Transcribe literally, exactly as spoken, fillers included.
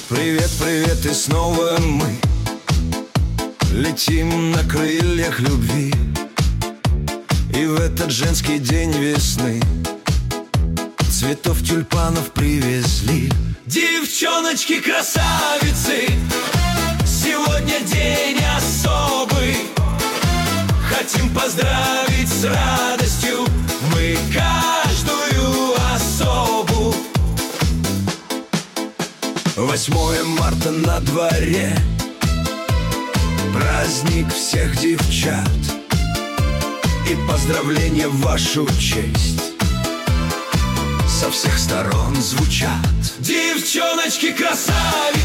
Привет, привет, и снова мы летим на крыльях любви. И в этот женский день весны цветов тюльпанов привезли. Девчоночки-красавицы, сегодня день особый. Хотим поздравить с радостью мы каждую особу. Восьмое марта на дворе, праздник всех девчат, и поздравления в вашу честь со всех сторон звучат. Девчоночки-красавицы,